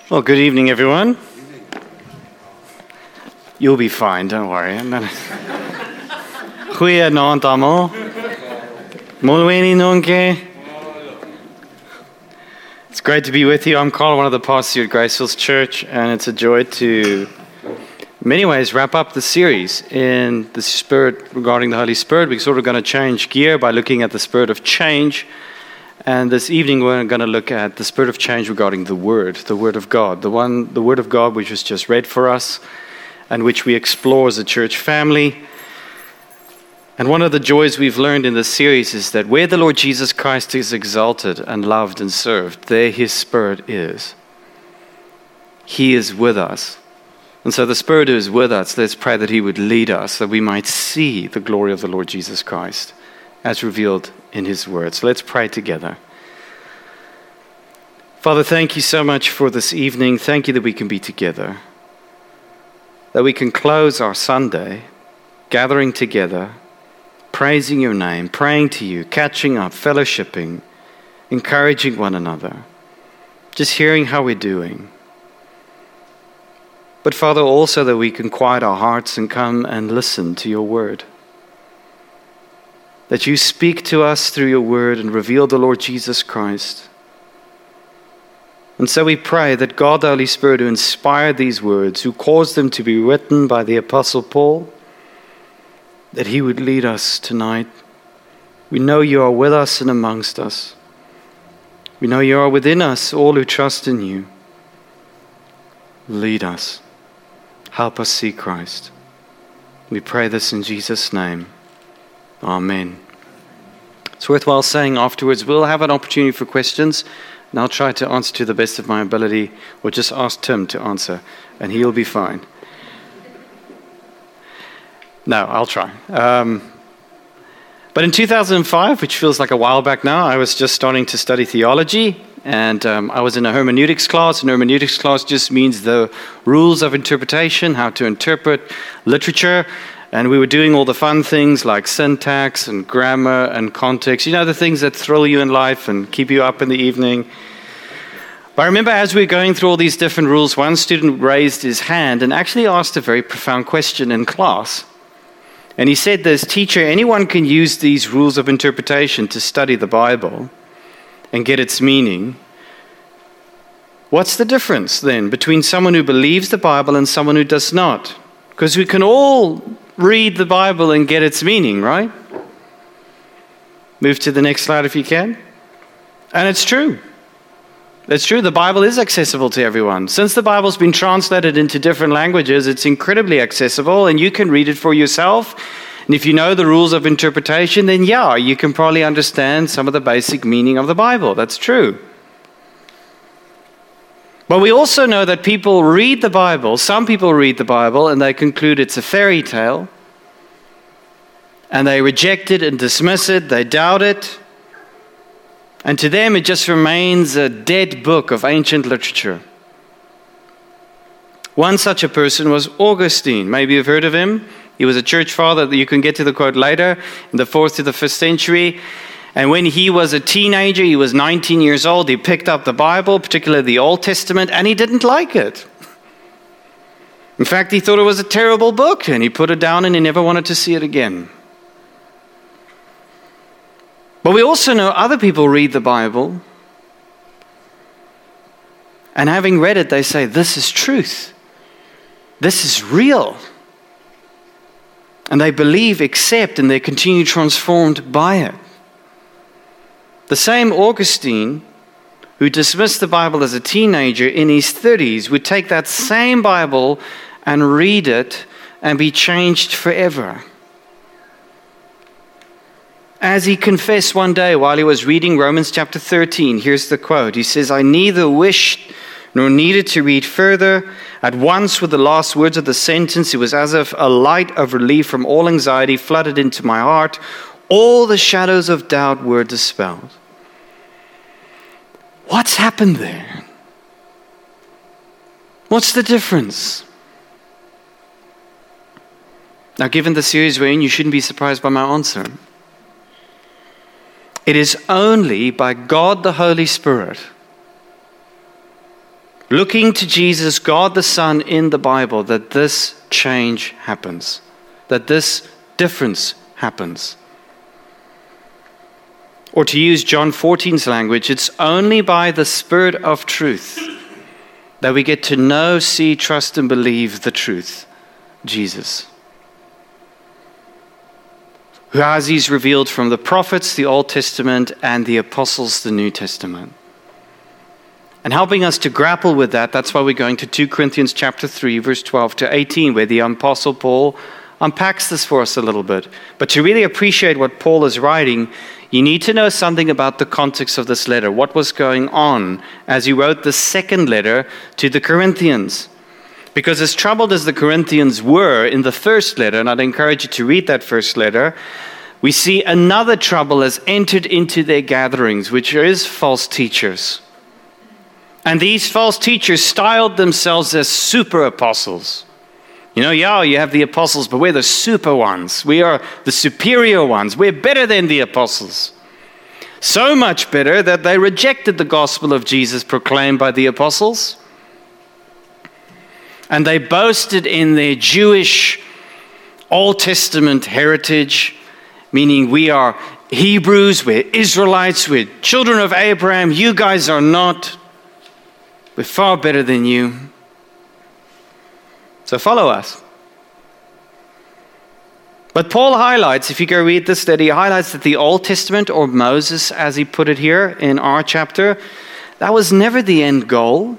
Well, good evening, everyone. You'll be fine, don't worry. Goeienaand almal. Molweni nonke. It's great to be with you. I'm Carl, one of the pastors here at Grace Hills Church, and it's a joy to, in many ways, wrap up the series in the Spirit regarding the Holy Spirit. We're sort of going to change gear by looking at the Spirit of change. And this evening we're going to look at the Spirit of change regarding the Word of God. The Word of God which was just read for us and which we explore as a church family. And one of the joys we've learned in this series is that where the Lord Jesus Christ is exalted and loved and served, there His Spirit is. He is with us. And so the Spirit who is with us, let's pray that He would lead us, that we might see the glory of the Lord Jesus Christ as revealed in His Word. So let's pray together. Father, thank you so much for this evening. Thank you that we can be together, that we can close our Sunday gathering together, praising your name, praying to you, catching up, fellowshipping, encouraging one another, just hearing how we're doing. But Father, also that we can quiet our hearts and come and listen to your word. That you speak to us through your word and reveal the Lord Jesus Christ. And so we pray that God, the Holy Spirit, who inspired these words, who caused them to be written by the Apostle Paul, that He would lead us tonight. We know you are with us and amongst us. We know you are within us, all who trust in you. Lead us. Help us see Christ. We pray this in Jesus' name. Amen. It's worthwhile saying afterwards, we'll have an opportunity for questions, and I'll try to answer to the best of my ability, or just ask Tim to answer, and he'll be fine. No, I'll try. But in 2005, which feels like a while back now, I was just starting to study theology, and I was in a hermeneutics class, and hermeneutics class just means the rules of interpretation, how to interpret literature. And we were doing all the fun things like syntax and grammar and context. You know, the things that thrill you in life and keep you up in the evening. But I remember as we were going through all these different rules, one student raised his hand and actually asked a very profound question in class. And he said this, "Teacher, anyone can use these rules of interpretation to study the Bible and get its meaning. What's the difference then between someone who believes the Bible and someone who does not? Because we can all read the Bible and get its meaning, right?" Move to the next slide if you can. And it's true. It's true. The Bible is accessible to everyone. Since the Bible's been translated into different languages, it's incredibly accessible, and you can read it for yourself. And if you know the rules of interpretation, then yeah, you can probably understand some of the basic meaning of the Bible. That's true. But we also know that people read the Bible, some people read the Bible, and they conclude it's a fairy tale, and they reject it and dismiss it, they doubt it, and to them it just remains a dead book of ancient literature. One such a person was Augustine. Maybe you've heard of him. He was a church father. You can get to the quote later, in the 4th to the 5th century. And when he was a teenager, he was 19 years old, he picked up the Bible, particularly the Old Testament, and he didn't like it. In fact, he thought it was a terrible book, and he put it down and he never wanted to see it again. But we also know other people read the Bible, and having read it, they say, this is truth. This is real. And they believe, accept, and they continue transformed by it. The same Augustine, who dismissed the Bible as a teenager in his 30s, would take that same Bible and read it and be changed forever. As he confessed one day while he was reading Romans chapter 13, here's the quote. He says, "I neither wished nor needed to read further. At once with the last words of the sentence, it was as if a light of relief from all anxiety flooded into my heart. All the shadows of doubt were dispelled." What's happened there? What's the difference? Now, given the series we're in, you shouldn't be surprised by my answer. It is only by God the Holy Spirit looking to Jesus, God the Son, in the Bible, that this change happens, that this difference happens. Or to use John 14's language, it's only by the Spirit of truth that we get to know, see, trust, and believe the truth, Jesus, who has He's revealed from the prophets, the Old Testament, and the apostles, the New Testament. And helping us to grapple with that, that's why we're going to 2 Corinthians chapter 3, verse 12 to 18, where the Apostle Paul unpacks this for us a little bit. But to really appreciate what Paul is writing, you need to know something about the context of this letter, what was going on as he wrote the second letter to the Corinthians. Because as troubled as the Corinthians were in the first letter, and I'd encourage you to read that first letter, we see another trouble has entered into their gatherings, which is false teachers. And these false teachers styled themselves as super apostles. You have the apostles, but we're the super ones. We are the superior ones. We're better than the apostles. So much better that they rejected the gospel of Jesus proclaimed by the apostles. And they boasted in their Jewish Old Testament heritage, meaning we are Hebrews, we're Israelites, we're children of Abraham. You guys are not. We're far better than you. So follow us. But Paul highlights, if you go read this letter, he highlights that the Old Testament, or Moses as he put it here in our chapter, that was never the end goal.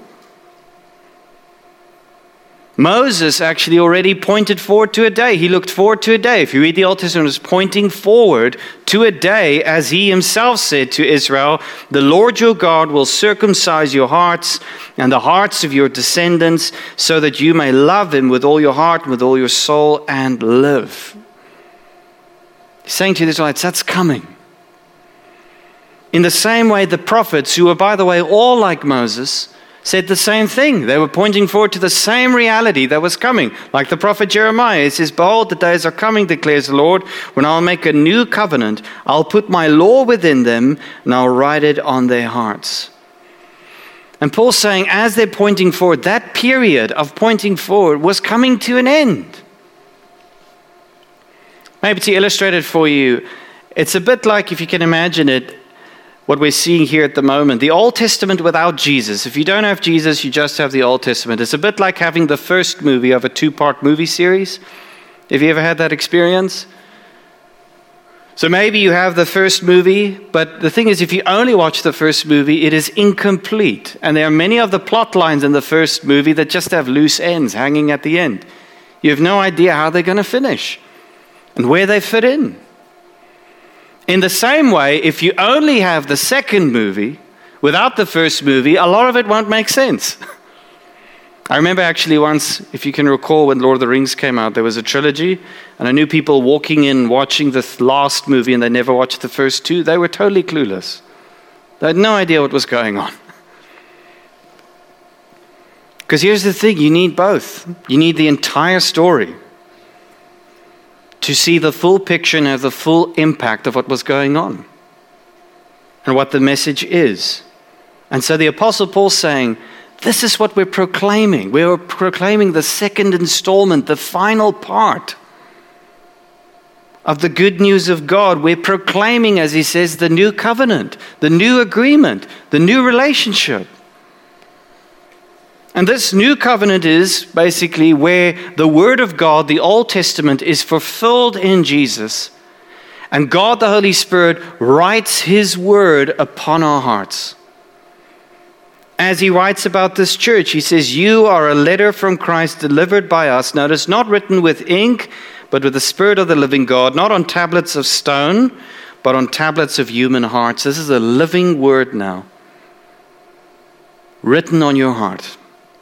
Moses actually already pointed forward to a day. He looked forward to a day. If you read the Old Testament, it was pointing forward to a day, as he himself said to Israel, the Lord your God will circumcise your hearts and the hearts of your descendants, so that you may love him with all your heart, with all your soul, and live. He's saying to the Israelites, that's coming. In the same way, the prophets, who were, by the way, all like Moses, said the same thing. They were pointing forward to the same reality that was coming. Like the prophet Jeremiah, he says, behold, the days are coming, declares the Lord, when I'll make a new covenant. I'll put my law within them, and I'll write it on their hearts. And Paul's saying, as they're pointing forward, that period of pointing forward was coming to an end. Maybe to illustrate it for you, it's a bit like, if you can imagine it, what we're seeing here at the moment. The Old Testament without Jesus. If you don't have Jesus, you just have the Old Testament. It's a bit like having the first movie of a 2-part movie series. Have you ever had that experience? So maybe you have the first movie, but the thing is, if you only watch the first movie, it is incomplete. And there are many of the plot lines in the first movie that just have loose ends hanging at the end. You have no idea how they're going to finish and where they fit in. In the same way, if you only have the second movie without the first movie, a lot of it won't make sense. I remember actually once, if you can recall, when Lord of the Rings came out, there was a trilogy, and I knew people walking in, watching the last movie, and they never watched the first two. They were totally clueless. They had no idea what was going on. Because here's the thing, you need both. You need the entire story to see the full picture and have the full impact of what was going on and what the message is. And so the Apostle Paul's saying, this is what we're proclaiming. We're proclaiming the second installment, the final part of the good news of God. We're proclaiming, as he says, the new covenant, the new agreement, the new relationship. And this new covenant is basically where the Word of God, the Old Testament, is fulfilled in Jesus. And God the Holy Spirit writes His Word upon our hearts. As He writes about this church, He says, you are a letter from Christ delivered by us. Notice, not written with ink, but with the Spirit of the living God, not on tablets of stone, but on tablets of human hearts. This is a living Word now, written on your heart.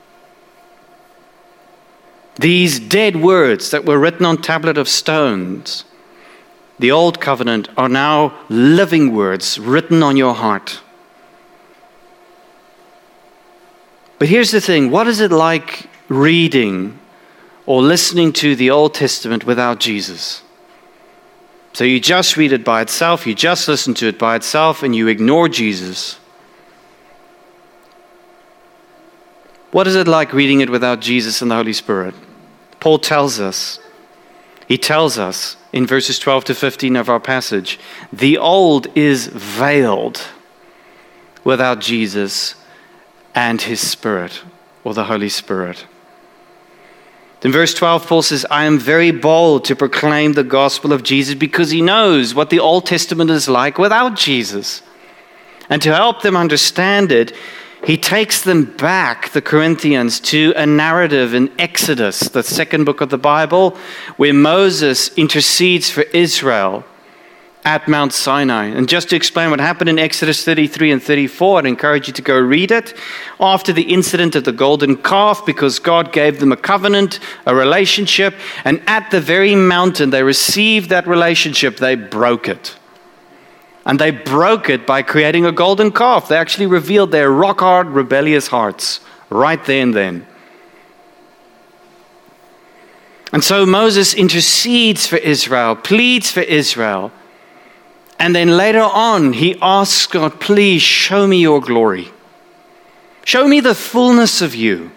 These dead words that were written on tablet of stones, the old covenant, are now living words written on your heart. But here's the thing, what is it like reading or listening to the Old Testament without Jesus? So you just read it by itself, you just listen to it by itself, and you ignore Jesus. What is it like reading it without Jesus and the Holy Spirit? Paul tells us. He tells us in verses 12 to 15 of our passage, the old is veiled without Jesus and his Spirit, or the Holy Spirit. In verse 12, Paul says, I am very bold to proclaim the gospel of Jesus, because he knows what the Old Testament is like without Jesus. And to help them understand it, he takes them back, the Corinthians, to a narrative in Exodus, the second book of the Bible, where Moses intercedes for Israel at Mount Sinai. And just to explain what happened in Exodus 33 and 34, I'd encourage you to go read it. After the incident of the golden calf, because God gave them a covenant, a relationship, and at the very mountain they received that relationship, they broke it. And they broke it by creating a golden calf. They actually revealed their rock-hard, rebellious hearts right there and then. And so Moses intercedes for Israel, pleads for Israel. And then later on, he asks God, please show me your glory. Show me the fullness of you.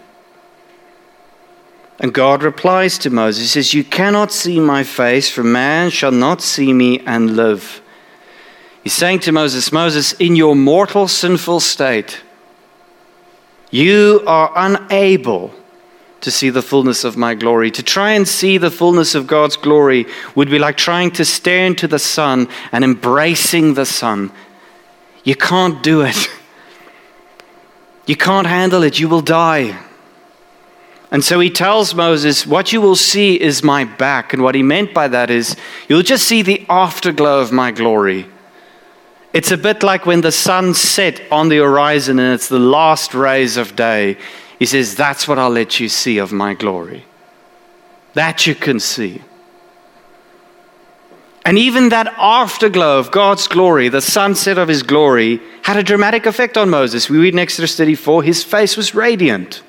And God replies to Moses, he says, you cannot see my face, for man shall not see me and live. He's saying to Moses, Moses, in your mortal sinful state, you are unable to see the fullness of my glory. To try and see the fullness of God's glory would be like trying to stare into the sun and embracing the sun. You can't do it. You can't handle it. You will die. And so he tells Moses, what you will see is my back. And what he meant by that is, you'll just see the afterglow of my glory. It's a bit like when the sun set on the horizon and it's the last rays of day. He says, that's what I'll let you see of my glory. That you can see. And even that afterglow of God's glory, the sunset of his glory, had a dramatic effect on Moses. We read in Exodus 34, his face was radiant.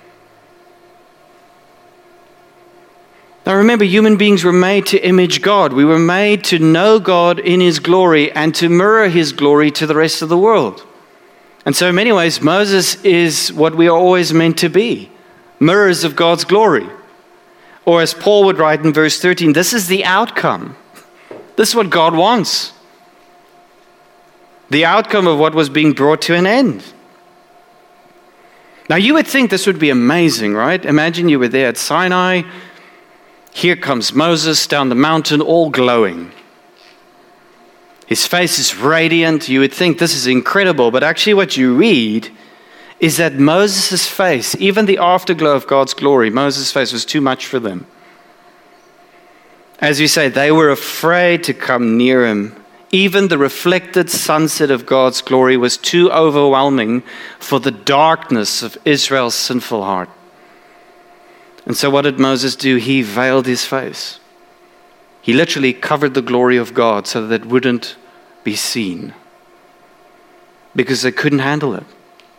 Now remember, human beings were made to image God. We were made to know God in his glory and to mirror his glory to the rest of the world. And so in many ways, Moses is what we are always meant to be, mirrors of God's glory. Or as Paul would write in verse 13, this is the outcome. This is what God wants. The outcome of what was being brought to an end. Now you would think this would be amazing, right? Imagine you were there at Sinai. Here comes Moses down the mountain, all glowing. His face is radiant. You would think this is incredible. But actually what you read is that Moses' face, even the afterglow of God's glory, Moses' face was too much for them. As we say, they were afraid to come near him. Even the reflected sunset of God's glory was too overwhelming for the darkness of Israel's sinful heart. And so what did Moses do? He veiled his face. He literally covered the glory of God so that it wouldn't be seen, because they couldn't handle it.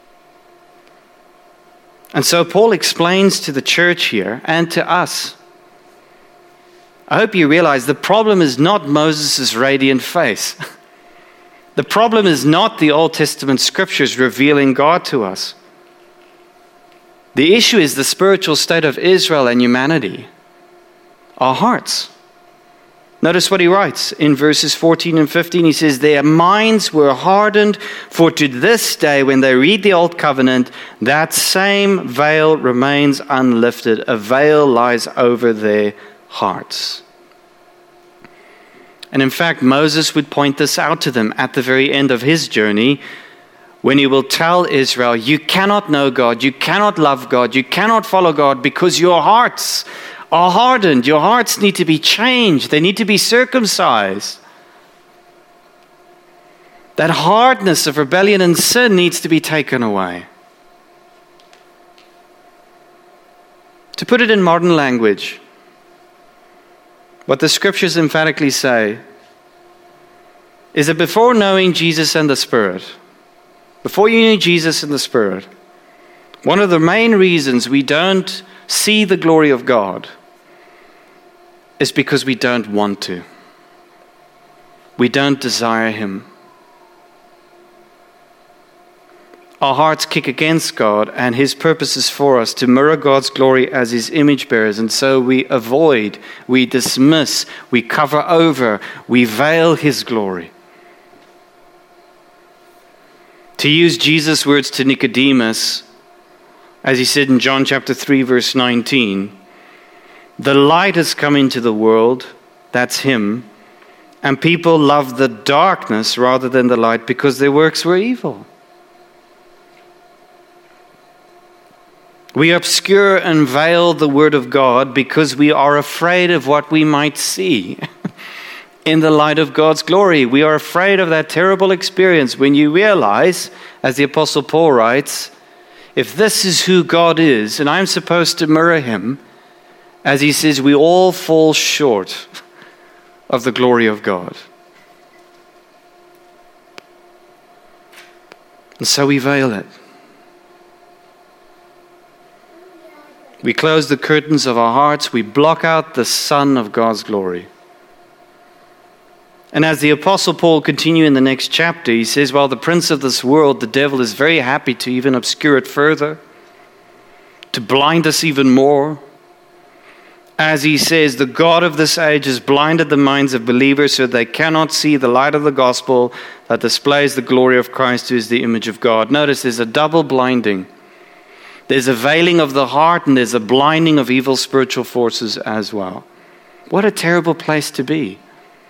And so Paul explains to the church here and to us, I hope you realize the problem is not Moses' radiant face. The problem is not the Old Testament scriptures revealing God to us. The issue is the spiritual state of Israel and humanity, our hearts. Notice what he writes in verses 14 and 15. He says, their minds were hardened, for to this day when they read the Old Covenant, that same veil remains unlifted. A veil lies over their hearts. And in fact, Moses would point this out to them at the very end of his journey, when he will tell Israel, you cannot know God, you cannot love God, you cannot follow God because your hearts are hardened. Your hearts need to be changed. They need to be circumcised. That hardness of rebellion and sin needs to be taken away. To put it in modern language, what the scriptures emphatically say is that before knowing Jesus and the Spirit, before you knew Jesus and the Spirit, one of the main reasons we don't see the glory of God is because we don't want to. We don't desire him. our hearts kick against God and his purposes for us to mirror God's glory as his image bearers. And so we avoid, we dismiss, we cover over, we veil his glory. To use Jesus' words to Nicodemus, as he said in John chapter 3, verse 19, the light has come into the world, that's him, and people love the darkness rather than the light because their works were evil. We obscure and veil the word of God because we are afraid of what we might see in the light of God's glory. We are afraid of that terrible experience when you realize, as the Apostle Paul writes, if this is who God is, and I'm supposed to mirror him, as he says, we all fall short of the glory of God. And so we veil it. We close the curtains of our hearts. We block out the sun of God's glory. And as the Apostle Paul continues in the next chapter, he says, well, the prince of this world, the devil, is very happy to even obscure it further, to blind us even more. As he says, the God of this age has blinded the minds of believers so they cannot see the light of the gospel that displays the glory of Christ, who is the image of God. Notice there's a double blinding. There's a veiling of the heart and there's a blinding of evil spiritual forces as well. What a terrible place to be.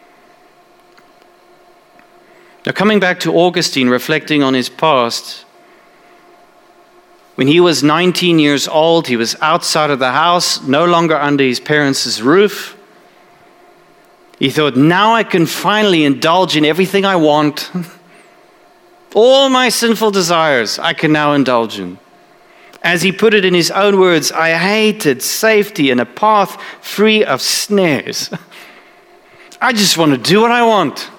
Now, coming back to Augustine, reflecting on his past, when he was 19 years old, he was outside of the house, no longer under his parents' roof. He thought, now I can finally indulge in everything I want. All my sinful desires I can now indulge in. As he put it in his own words, I hated safety and a path free of snares. I just want to do what I want.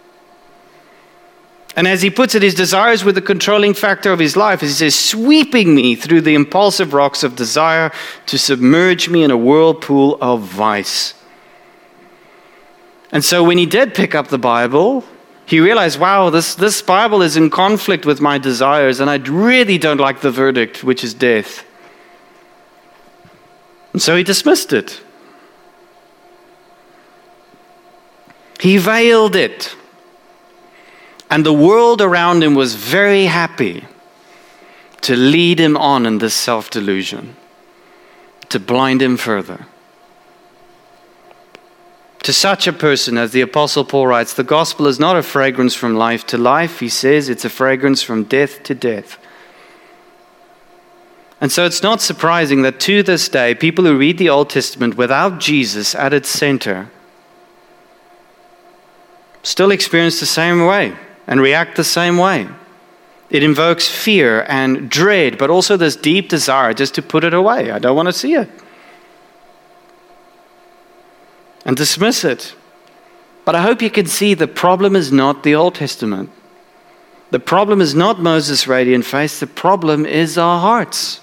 And as he puts it, his desires were the controlling factor of his life. As he says, sweeping me through the impulsive rocks of desire to submerge me in a whirlpool of vice. And so when he did pick up the Bible, he realized, wow, this Bible is in conflict with my desires, and I really don't like the verdict, which is death. And so he dismissed it. He veiled it. And the world around him was very happy to lead him on in this self-delusion, to blind him further. To such a person, as the Apostle Paul writes, the gospel is not a fragrance from life to life. He says it's a fragrance from death to death. And so it's not surprising that to this day, people who read the Old Testament without Jesus at its center still experience the same way and react the same way. It invokes fear and dread, but also this deep desire just to put it away. I don't want to see it. And dismiss it. But I hope you can see the problem is not the Old Testament. The problem is not Moses' radiant face. The problem is our hearts.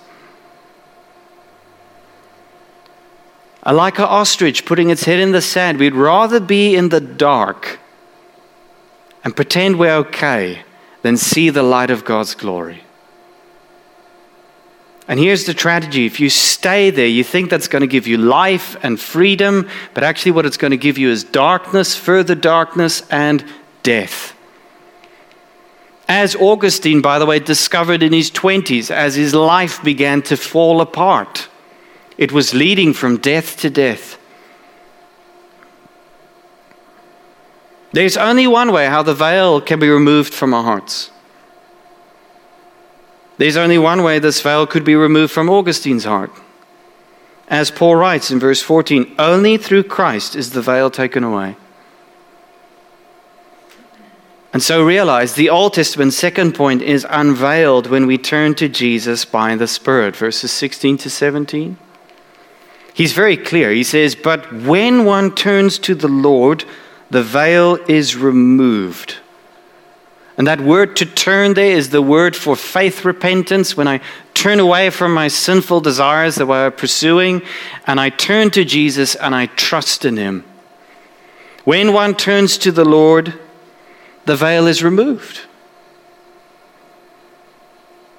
Like an ostrich putting its head in the sand, we'd rather be in the dark and pretend we're okay than see the light of God's glory. And here's the tragedy. If you stay there, you think that's going to give you life and freedom, but actually what it's going to give you is darkness, further darkness, and death. As Augustine, by the way, discovered in his 20s, as his life began to fall apart, it was leading from death to death. There's only one way how the veil can be removed from our hearts. There's only one way this veil could be removed from Augustine's heart. As Paul writes in verse 14, only through Christ is the veil taken away. And so realize the Old Testament second point is unveiled when we turn to Jesus by the Spirit. Verses 16 to 17. He's very clear. He says, but when one turns to the Lord, the veil is removed. And that word to turn there is the word for faith repentance. When I turn away from my sinful desires that we're pursuing, and I turn to Jesus and I trust in him. When one turns to the Lord, the veil is removed.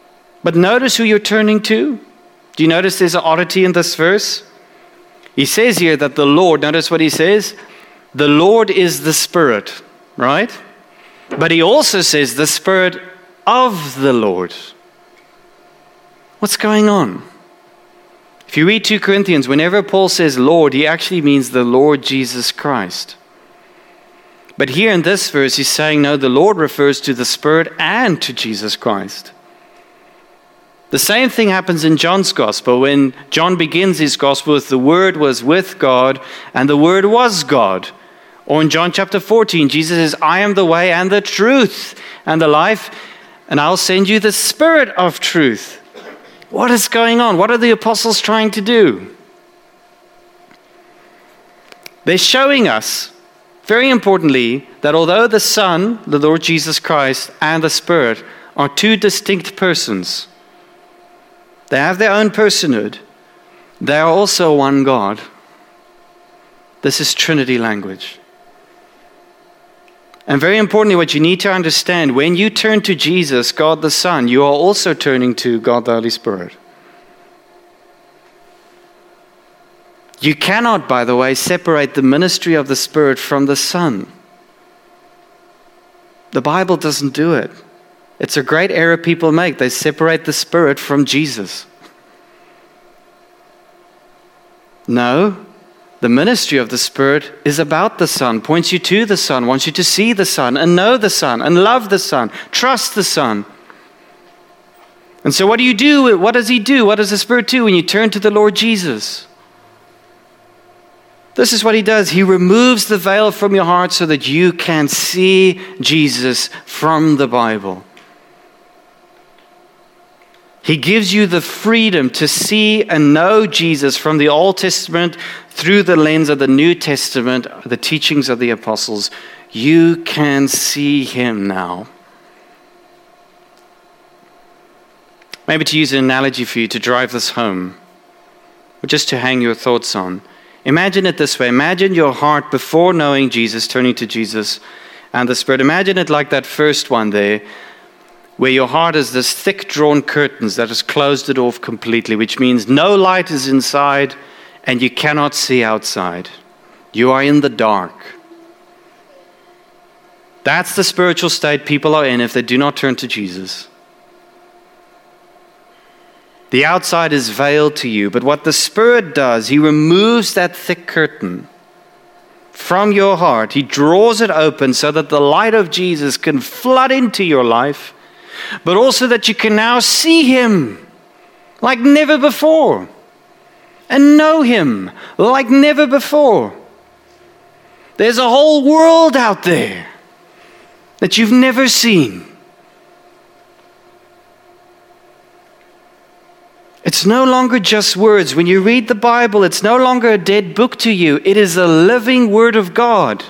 But notice who you're turning to. Do you notice there's an oddity in this verse? He says here that the Lord, notice what he says, the Lord is the Spirit, right? But he also says the Spirit of the Lord. What's going on? If you read 2 Corinthians, whenever Paul says Lord, he actually means the Lord Jesus Christ. But here in this verse, he's saying, no, the Lord refers to the Spirit and to Jesus Christ. The same thing happens in John's Gospel. When John begins his Gospel with the Word was with God and the Word was God. Or in John chapter 14, Jesus says, I am the way and the truth and the life, and I'll send you the Spirit of truth. What is going on? What are the apostles trying to do? They're showing us, very importantly, that although the Son, the Lord Jesus Christ, and the Spirit are two distinct persons, they have their own personhood, they are also one God. This is Trinity language. And very importantly, what you need to understand, when you turn to Jesus, God the Son, you are also turning to God the Holy Spirit. You cannot, by the way, separate the ministry of the Spirit from the Son. The Bible doesn't do it. It's a great error people make. They separate the Spirit from Jesus. No. The ministry of the Spirit is about the Son, points you to the Son, wants you to see the Son and know the Son and love the Son, trust the Son. And so what do you do? What does He do? What does the Spirit do when you turn to the Lord Jesus? This is what He does. He removes the veil from your heart so that you can see Jesus from the Bible. He gives you the freedom to see and know Jesus from the Old Testament through the lens of the New Testament, the teachings of the apostles. You can see Him now. Maybe to use an analogy for you to drive this home, or just to hang your thoughts on. Imagine it this way. Imagine your heart before knowing Jesus, turning to Jesus and the Spirit. Imagine it like that first one there, where your heart is this thick drawn curtains that has closed it off completely, which means no light is inside and you cannot see outside. You are in the dark. That's the spiritual state people are in if they do not turn to Jesus. The outside is veiled to you, but what the Spirit does, He removes that thick curtain from your heart. He draws it open so that the light of Jesus can flood into your life, but also that you can now see Him like never before and know Him like never before. There's a whole world out there that you've never seen. It's no longer just words. When you read the Bible, it's no longer a dead book to you. It is a living Word of God.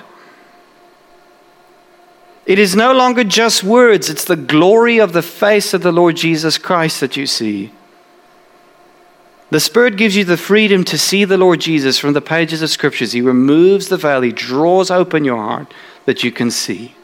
It is no longer just words. It's the glory of the face of the Lord Jesus Christ that you see. The Spirit gives you the freedom to see the Lord Jesus from the pages of Scriptures. He removes the veil. He draws open your heart that you can see.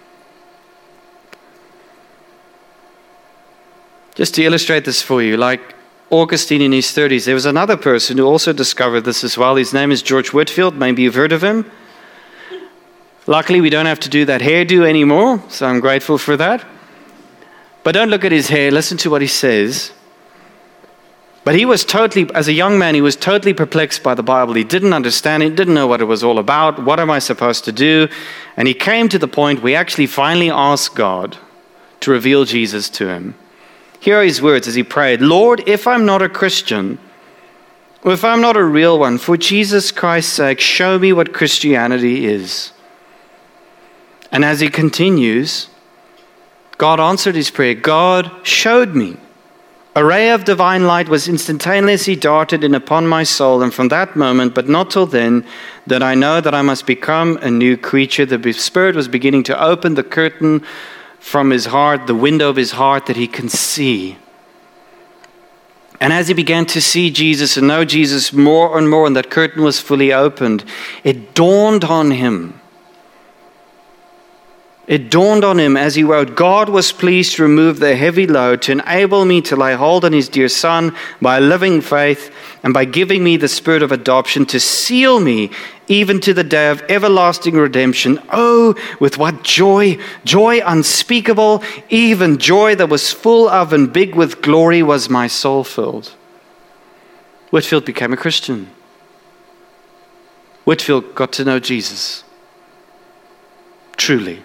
Just to illustrate this for you, like Augustine in his 30s, there was another person who also discovered this as well. His name is George Whitefield. Maybe you've heard of him. Luckily, we don't have to do that hairdo anymore, so I'm grateful for that. But don't look at his hair. Listen to what he says. But he was totally, as a young man, he was totally perplexed by the Bible. He didn't understand it, didn't know what it was all about. What am I supposed to do? And he came to the point where he actually finally asked God to reveal Jesus to him. Here are his words as he prayed, Lord, if I'm not a Christian, or if I'm not a real one, for Jesus Christ's sake, show me what Christianity is. And as he continues, God answered his prayer. God showed me. A ray of divine light was instantaneously darted in upon my soul, and from that moment, but not till then, that I know that I must become a new creature. The Spirit was beginning to open the curtain from his heart, the window of his heart that he can see. And as he began to see Jesus and know Jesus more and more, and that curtain was fully opened, it dawned on him It dawned on him as he wrote, God was pleased to remove the heavy load to enable me to lay hold on his dear Son by living faith and by giving me the spirit of adoption to seal me even to the day of everlasting redemption. Oh, with what joy, joy unspeakable, even joy that was full of and big with glory was my soul filled. Whitfield became a Christian. Whitfield got to know Jesus. Truly.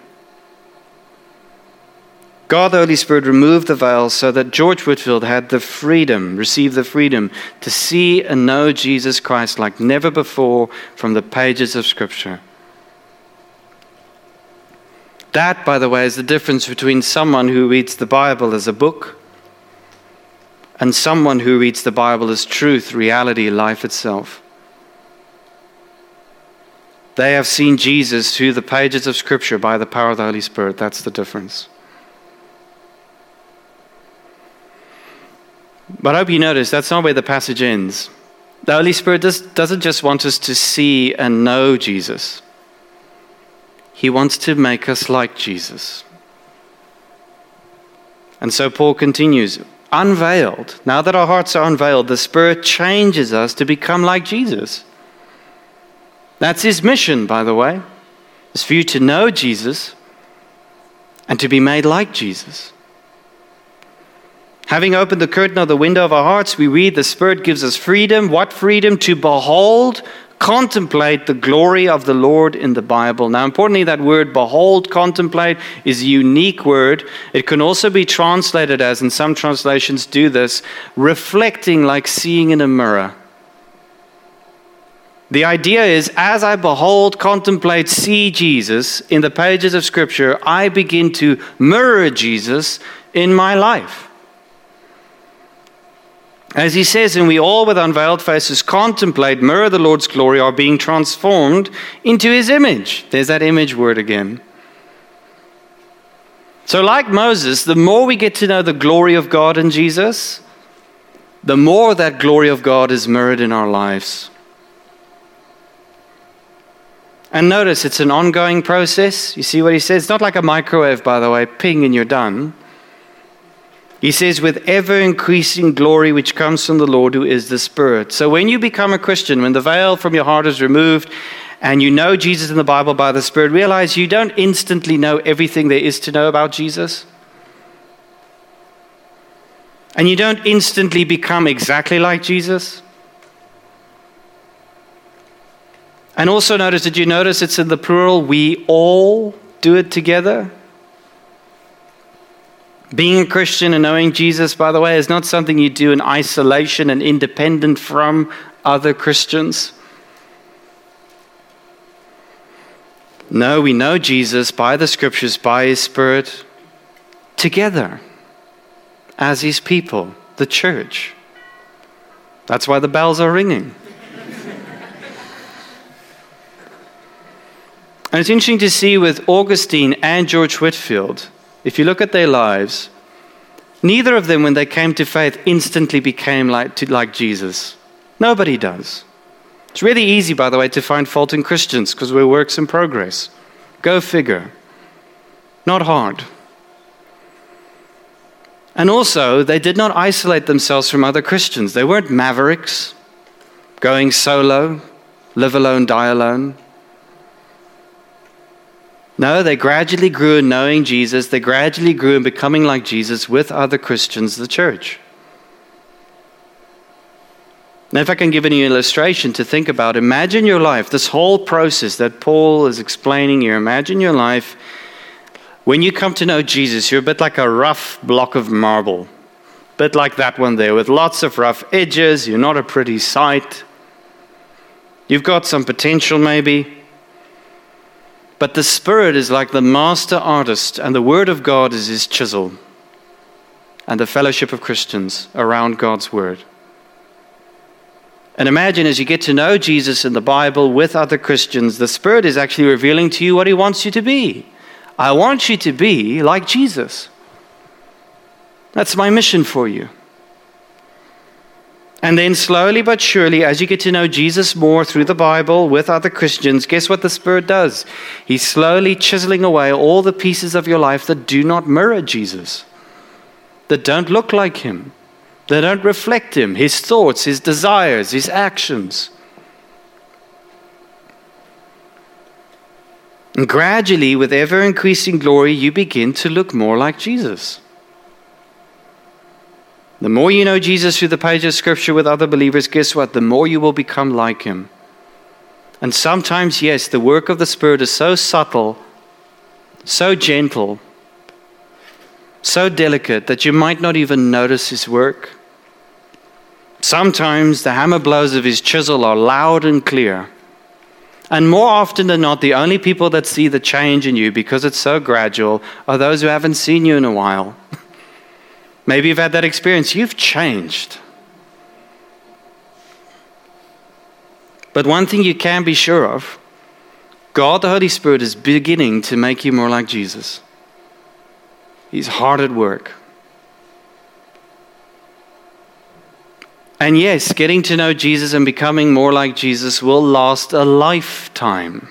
God, the Holy Spirit, removed the veil so that George Whitfield had received the freedom to see and know Jesus Christ like never before from the pages of Scripture. That, by the way, is the difference between someone who reads the Bible as a book and someone who reads the Bible as truth, reality, life itself. They have seen Jesus through the pages of Scripture by the power of the Holy Spirit. That's the difference. But I hope you notice that's not where the passage ends. The Holy Spirit doesn't just want us to see and know Jesus. He wants to make us like Jesus. And so Paul continues, unveiled. Now that our hearts are unveiled, the Spirit changes us to become like Jesus. That's his mission, by the way. It's for you to know Jesus and to be made like Jesus. Having opened the curtain of the window of our hearts, we read the Spirit gives us freedom. What freedom? To behold, contemplate the glory of the Lord in the Bible. Now, importantly, that word behold, contemplate is a unique word. It can also be translated as, and some translations do this, reflecting like seeing in a mirror. The idea is, as I behold, contemplate, see Jesus in the pages of Scripture, I begin to mirror Jesus in my life. As he says, and we all with unveiled faces contemplate, mirror the Lord's glory, are being transformed into his image. There's that image word again. So like Moses, the more we get to know the glory of God in Jesus, the more that glory of God is mirrored in our lives. And notice it's an ongoing process. You see what he says? It's not like a microwave, by the way, ping and you're done. He says, with ever-increasing glory which comes from the Lord who is the Spirit. So when you become a Christian, when the veil from your heart is removed and you know Jesus in the Bible by the Spirit, realize you don't instantly know everything there is to know about Jesus. And you don't instantly become exactly like Jesus. And also notice, did you notice it's in the plural? We all do it together. Being a Christian and knowing Jesus, by the way, is not something you do in isolation and independent from other Christians. No, we know Jesus by the Scriptures, by his Spirit, together as his people, the church. That's why the bells are ringing. And it's interesting to see with Augustine and George Whitfield, if you look at their lives, neither of them, when they came to faith, instantly became like Jesus. Nobody does. It's really easy, by the way, to find fault in Christians because we're works in progress. Go figure. Not hard. And also, they did not isolate themselves from other Christians. They weren't mavericks, going solo, live alone, die alone. No, they gradually grew in knowing Jesus. They gradually grew in becoming like Jesus with other Christians, the church. Now, if I can give an illustration to think about, imagine your life, this whole process that Paul is explaining here. Imagine your life. When you come to know Jesus, you're a bit like a rough block of marble. A bit like that one there with lots of rough edges. You're not a pretty sight. You've got some potential maybe. But the Spirit is like the master artist, and the Word of God is his chisel, and the fellowship of Christians around God's Word. And imagine as you get to know Jesus in the Bible with other Christians, the Spirit is actually revealing to you what he wants you to be. I want you to be like Jesus. That's my mission for you. And then slowly but surely, as you get to know Jesus more through the Bible with other Christians, guess what the Spirit does? He's slowly chiseling away all the pieces of your life that do not mirror Jesus, that don't look like him, that don't reflect him, his thoughts, his desires, his actions. And gradually, with ever-increasing glory, you begin to look more like Jesus. The more you know Jesus through the page of Scripture with other believers, guess what? The more you will become like him. And sometimes, yes, the work of the Spirit is so subtle, so gentle, so delicate that you might not even notice his work. Sometimes the hammer blows of his chisel are loud and clear. And more often than not, the only people that see the change in you, because it's so gradual, are those who haven't seen you in a while. Maybe you've had that experience. You've changed. But one thing you can be sure of, God the Holy Spirit is beginning to make you more like Jesus. He's hard at work. And yes, getting to know Jesus and becoming more like Jesus will last a lifetime.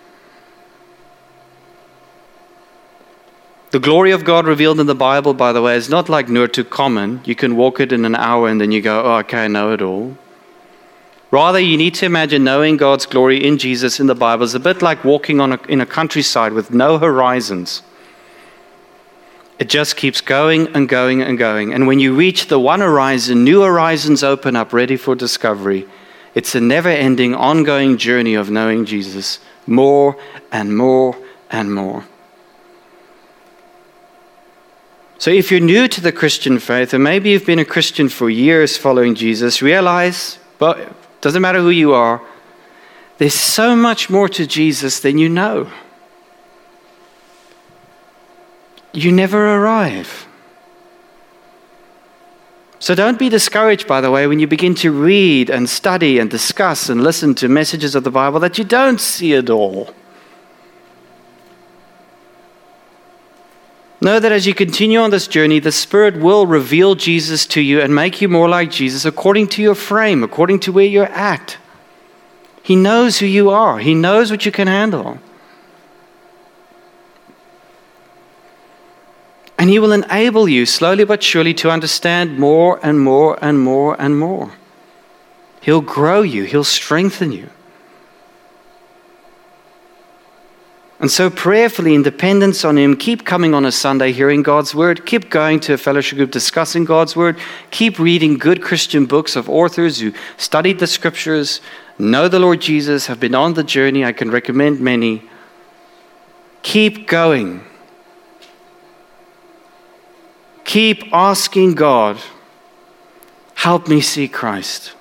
The glory of God revealed in the Bible, by the way, is not like nur too common. You can walk it in an hour and then you go, oh, okay, I know it all. Rather, you need to imagine knowing God's glory in Jesus in the Bible is a bit like walking in a countryside with no horizons. It just keeps going and going and going. And when you reach the one horizon, new horizons open up ready for discovery. It's a never-ending, ongoing journey of knowing Jesus more and more and more. So if you're new to the Christian faith, or maybe you've been a Christian for years following Jesus, realize, well, it doesn't matter who you are, there's so much more to Jesus than you know. You never arrive. So don't be discouraged, by the way, when you begin to read and study and discuss and listen to messages of the Bible that you don't see it all. Know that as you continue on this journey, the Spirit will reveal Jesus to you and make you more like Jesus according to your frame, according to where you're at. He knows who you are. He knows what you can handle. And He will enable you slowly but surely to understand more and more and more and more. He'll grow you. He'll strengthen you. And so prayerfully, in dependence on Him, keep coming on a Sunday hearing God's Word. Keep going to a fellowship group discussing God's Word. Keep reading good Christian books of authors who studied the Scriptures, know the Lord Jesus, have been on the journey. I can recommend many. Keep going. Keep asking God, help me see Christ.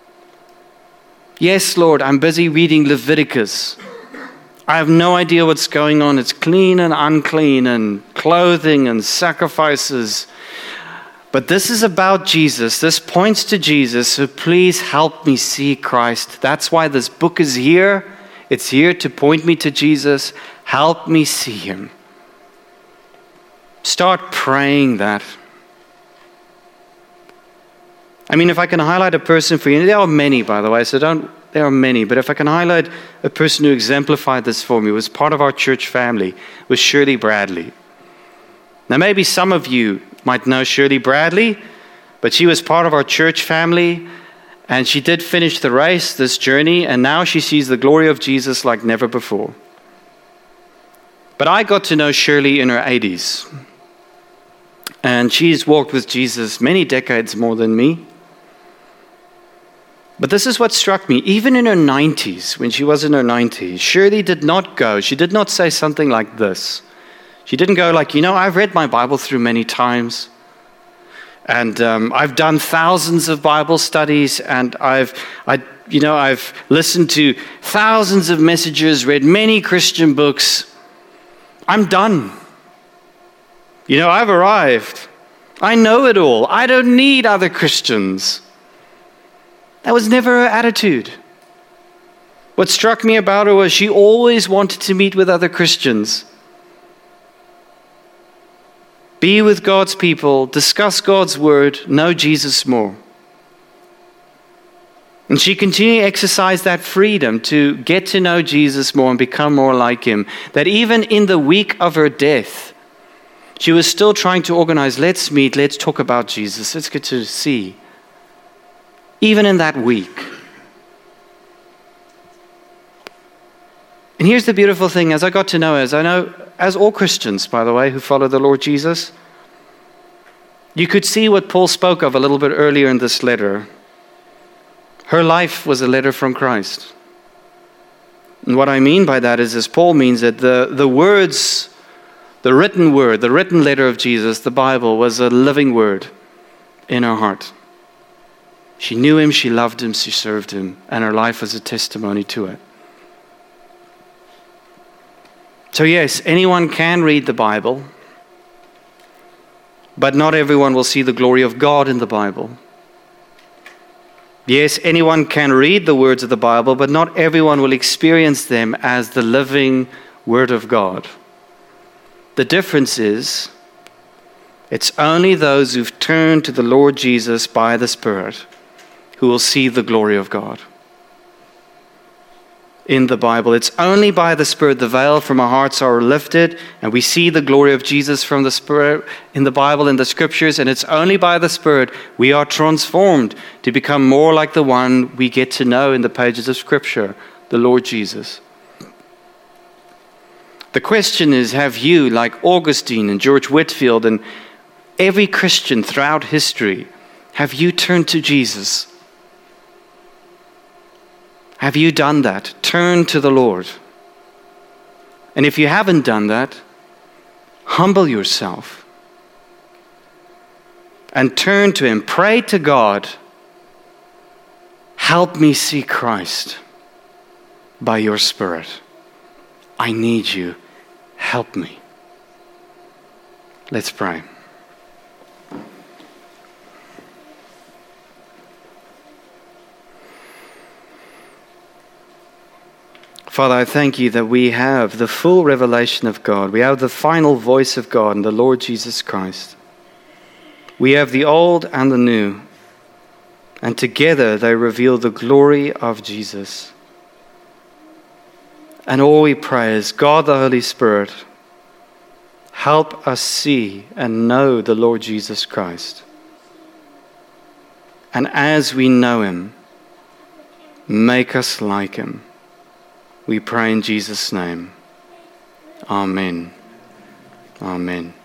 Yes, Lord, I'm busy reading Leviticus. I have no idea what's going on. It's clean and unclean and clothing and sacrifices. But this is about Jesus. This points to Jesus. So please help me see Christ. That's why this book is here. It's here to point me to Jesus. Help me see Him. Start praying that. I mean, if I can highlight a person for you, there are many, by the way, there are many, but if I can highlight a person who exemplified this for me, was part of our church family, was Shirley Bradley. Now, maybe some of you might know Shirley Bradley, but she was part of our church family, and she did finish the race, this journey, and now she sees the glory of Jesus like never before. But I got to know Shirley in her 80s, and she's walked with Jesus many decades more than me. But this is what struck me. Even in her 90s, when she was in her 90s, Shirley did not go. She did not say something like this. She didn't go like, I've read my Bible through many times. And I've done thousands of Bible studies. And I've listened to thousands of messages, read many Christian books. I'm done. I've arrived. I know it all. I don't need other Christians. That was never her attitude. What struck me about her was she always wanted to meet with other Christians. Be with God's people, discuss God's Word, know Jesus more. And she continued to exercise that freedom to get to know Jesus more and become more like him. That even in the week of her death, she was still trying to organize, let's meet, let's talk about Jesus, let's get to see. Even in that week. And here's the beautiful thing, as I got to know her, as all Christians, by the way, who follow the Lord Jesus, you could see what Paul spoke of a little bit earlier in this letter. Her life was a letter from Christ. And what I mean by that is, as Paul means that the words, the written word, the written letter of Jesus, the Bible, was a living word in her heart. She knew him, she loved him, she served him, and her life was a testimony to it. So yes, anyone can read the Bible, but not everyone will see the glory of God in the Bible. Yes, anyone can read the words of the Bible, but not everyone will experience them as the living Word of God. The difference is, it's only those who've turned to the Lord Jesus by the Spirit who will see the glory of God. In the Bible, it's only by the Spirit the veil from our hearts are lifted, and we see the glory of Jesus from the Spirit in the Bible, in the Scriptures, and it's only by the Spirit we are transformed to become more like the one we get to know in the pages of Scripture, the Lord Jesus. The question is, have you, like Augustine and George Whitefield and every Christian throughout history, have you turned to Jesus? Have you done that? Turn to the Lord. And if you haven't done that, humble yourself and turn to him. Pray to God, help me see Christ by your Spirit. I need you. Help me. Let's pray. Father, I thank you that we have the full revelation of God. We have the final voice of God in the Lord Jesus Christ. We have the old and the new, and together they reveal the glory of Jesus. And all we pray is, God the Holy Spirit, help us see and know the Lord Jesus Christ. And as we know him, make us like him. We pray in Jesus' name. Amen. Amen.